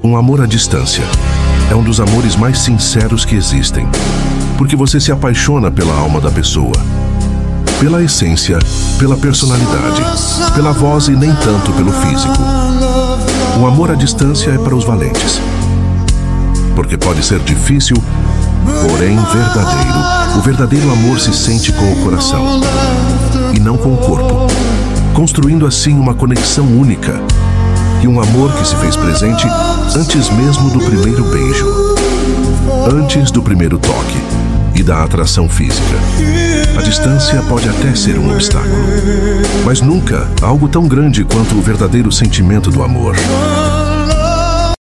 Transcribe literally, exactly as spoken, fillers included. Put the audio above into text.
Um amor à distância é um dos amores mais sinceros que existem, porque você se apaixona pela alma da pessoa, pela essência, pela personalidade, pela voz e nem tanto pelo físico. O amor à distância é para os valentes, porque pode ser difícil, porém verdadeiro. O verdadeiro amor se sente com o coração e não com o corpo, construindo assim uma conexão única e um amor que se fez presente antes mesmo do primeiro beijo, antes do primeiro toque e da atração física. A distância pode até ser um obstáculo, mas nunca algo tão grande quanto o verdadeiro sentimento do amor.